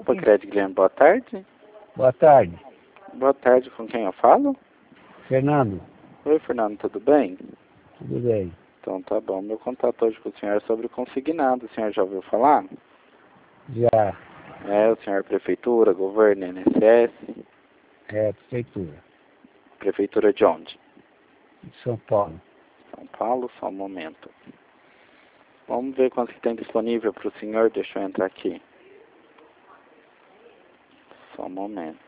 Copa Crédito Guilherme, boa tarde. Boa tarde. Boa tarde, com quem eu falo? Fernando. Oi, Fernando, tudo bem? Tudo bem. Então tá bom. Meu contato hoje com o senhor é sobre o consignado. O senhor já ouviu falar? Já. É, o senhor Prefeitura, Governo, INSS. É, prefeitura. Prefeitura de onde? De São Paulo. São Paulo, só um momento. Vamos ver quanto que tem disponível para o senhor. Deixa eu entrar aqui. Só um momento.